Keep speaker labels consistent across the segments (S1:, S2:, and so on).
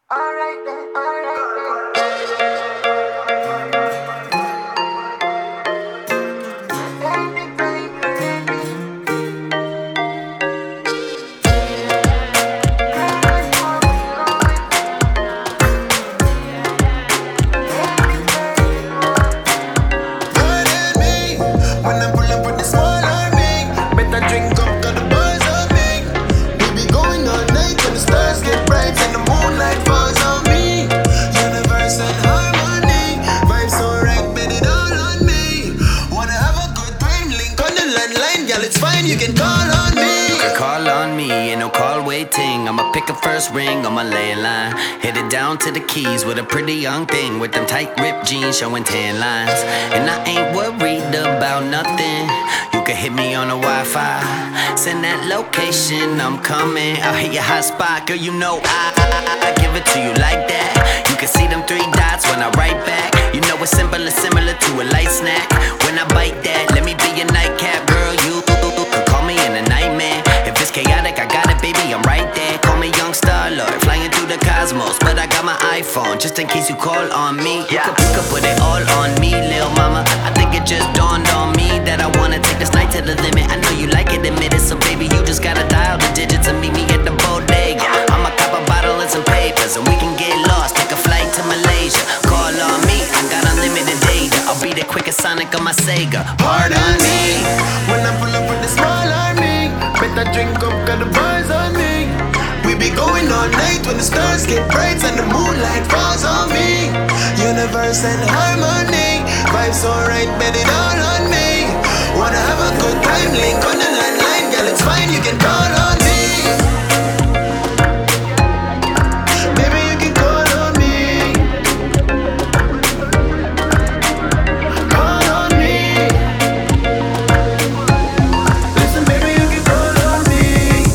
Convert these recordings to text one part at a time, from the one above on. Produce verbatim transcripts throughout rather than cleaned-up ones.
S1: Alright then, alright then. Baby, baby,
S2: More than me. When I pull up with the small army, better drink up, got the buzz on me. We be going all night when the stars get bright and the moonlight falls on me. Universe and harmony, vibes so right, bet it all on me. Wanna have a good time, link on the landline, girl, it's fine, you can call on me.
S3: You can call on me, ain't no call waiting. I'ma pick a first ring on my landline. Headed down to the keys with a pretty young thing with them tight ripped jeans showing tan lines. And I ain't worried about nothing. You can hit me on the Wi-Fi. Send that location, I'm coming. I'll hit your hot spot, girl. You know I, I, I give it to you like that. You can see them three dots when I write back. You know it's simple, it's similar to a light snack. When I bite that, let me be your nightcap, girl. You could call me in a nightmare. If it's chaotic, I got it, baby, I'm right there. Call me young star lord, flying through the cosmos. But I got my iPhone, just in case you call on me. You could, you could put it all on me, lil' mama. I think it just dawned on me that I wanna take this night to the limit. I know you like it, admit it. So baby, you just gotta dial the digits and meet me at the bodega. I'ma cop a bottle and some papers, and we can get lost, take a flight to Malaysia. Call on me, I got unlimited data. I'll be the quickest Sonic on my Sega.
S2: Pardon me. When I pull up with the small army, better drink up, got the buzz on me. We be going all night when the stars get bright and the moonlight falls on me. Universe and harmony, vibes so right, bet it all on me. Wanna have a good time, link on the landline, girl, it's fine, you can call on me. Baby, you can call on me. Call on me. Listen, baby, you can call on me.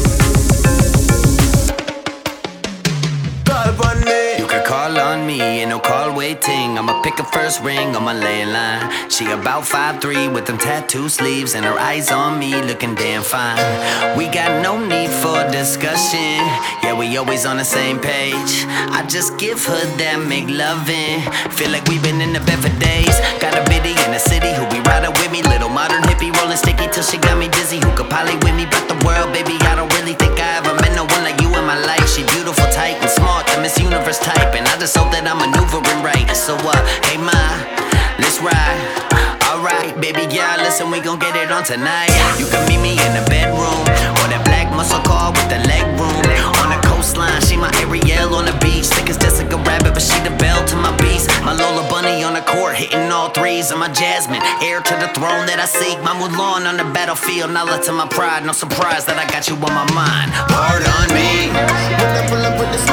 S2: Call upon me.
S3: You can call on me, ain't no call waiting. I'ma pick a first ring on my landline. She about five three with them tattoo sleeves and her eyes on me looking damn fine. We got no need for discussion, yeah, we always on the same page. I just give her that make loving. Feel like we've been in the bed for days. Got a biddy in the city who be riding with me. Little modern hippie rolling sticky till she got me dizzy. Who could poly with me but the world, baby, I don't really think I ever met no one like you in my life. She beautiful, tight, and smart, the Miss Universe type. And I just hope that I'm maneuvering right. So uh, hey ma, let's ride. Alright, baby, yeah, listen, we gon' get it on tonight. You can meet me in the bedroom, or that black muscle car with the leg room. On the coastline, she my Ariel on the beach. Thick as Jessica Rabbit, but she the bell to my beast. My Lola Bunny on the court, hitting all threes. And my Jasmine, heir to the throne that I seek. My Mulan on the battlefield, knowledge to my pride. No surprise that I got you on my mind.
S2: Pardon me. When I pull up with the